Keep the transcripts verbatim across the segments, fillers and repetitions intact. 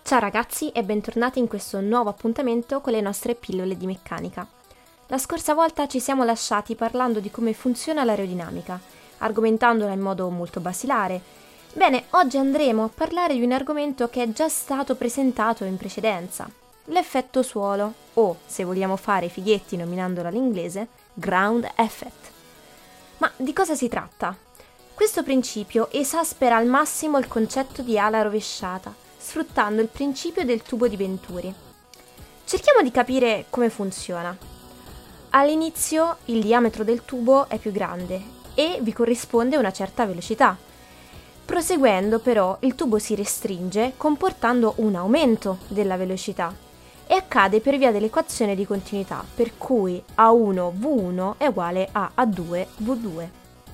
Ciao ragazzi e bentornati in questo nuovo appuntamento con le nostre pillole di meccanica. La scorsa volta ci siamo lasciati parlando di come funziona l'aerodinamica, argomentandola in modo molto basilare. Bene, oggi andremo a parlare di un argomento che è già stato presentato in precedenza, l'effetto suolo, o, se vogliamo fare i fighetti nominandolo all'inglese, ground effect. Ma di cosa si tratta? Questo principio esaspera al massimo il concetto di ala rovesciata, sfruttando il principio del tubo di Venturi. Cerchiamo di capire come funziona. All'inizio il diametro del tubo è più grande e vi corrisponde una certa velocità. Proseguendo però il tubo si restringe comportando un aumento della velocità e accade per via dell'equazione di continuità, per cui A uno V uno è uguale a A due V due.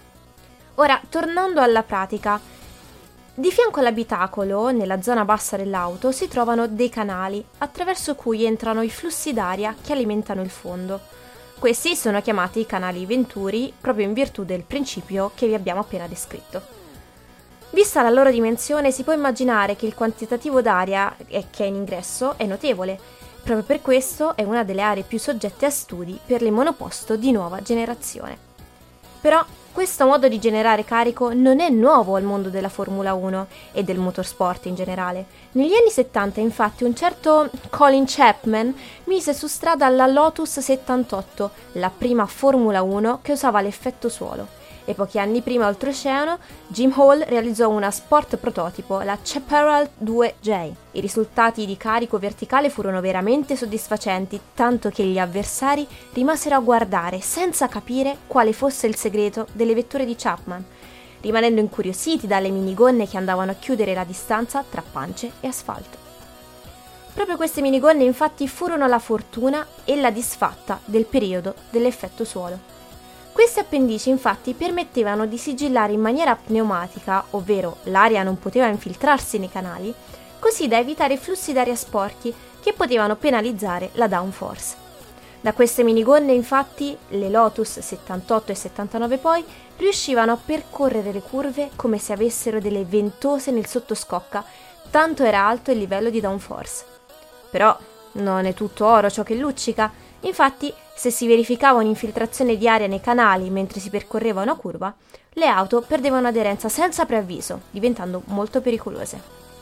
Ora, tornando alla pratica, di fianco all'abitacolo, nella zona bassa dell'auto, si trovano dei canali attraverso cui entrano i flussi d'aria che alimentano il fondo. Questi sono chiamati canali Venturi proprio in virtù del principio che vi abbiamo appena descritto. Vista la loro dimensione, si può immaginare che il quantitativo d'aria che è in ingresso è notevole. Proprio per questo è una delle aree più soggette a studi per le monoposto di nuova generazione. Però questo modo di generare carico non è nuovo al mondo della Formula uno e del motorsport in generale. Negli anni settanta, infatti, un certo Colin Chapman mise su strada la Lotus settantotto, la prima Formula uno che usava l'effetto suolo. E pochi anni prima, oltreoceano, Jim Hall realizzò una sport prototipo, la Chaparral due J. I risultati di carico verticale furono veramente soddisfacenti, tanto che gli avversari rimasero a guardare senza capire quale fosse il segreto delle vetture di Chapman, rimanendo incuriositi dalle minigonne che andavano a chiudere la distanza tra pance e asfalto. Proprio queste minigonne infatti furono la fortuna e la disfatta del periodo dell'effetto suolo. Queste appendici infatti permettevano di sigillare in maniera pneumatica, ovvero l'aria non poteva infiltrarsi nei canali, così da evitare flussi d'aria sporchi che potevano penalizzare la downforce. Da queste minigonne infatti le Lotus settantotto e settantanove poi riuscivano a percorrere le curve come se avessero delle ventose nel sottoscocca, tanto era alto il livello di downforce. Però non è tutto oro ciò che luccica. Infatti, se si verificava un'infiltrazione di aria nei canali mentre si percorreva una curva, le auto perdevano aderenza senza preavviso, diventando molto pericolose.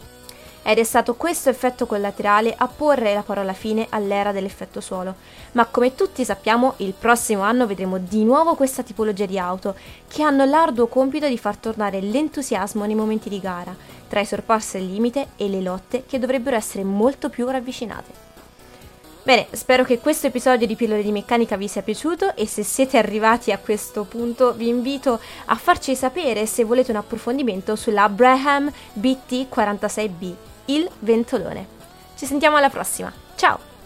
Ed è stato questo effetto collaterale a porre la parola fine all'era dell'effetto suolo, ma come tutti sappiamo, il prossimo anno vedremo di nuovo questa tipologia di auto, che hanno l'arduo compito di far tornare l'entusiasmo nei momenti di gara, tra i sorpassi al limite e le lotte che dovrebbero essere molto più ravvicinate. Bene, spero che questo episodio di Pillole di Meccanica vi sia piaciuto e se siete arrivati a questo punto vi invito a farci sapere se volete un approfondimento sulla Brabham B T quarantasei B, il ventolone. Ci sentiamo alla prossima, ciao!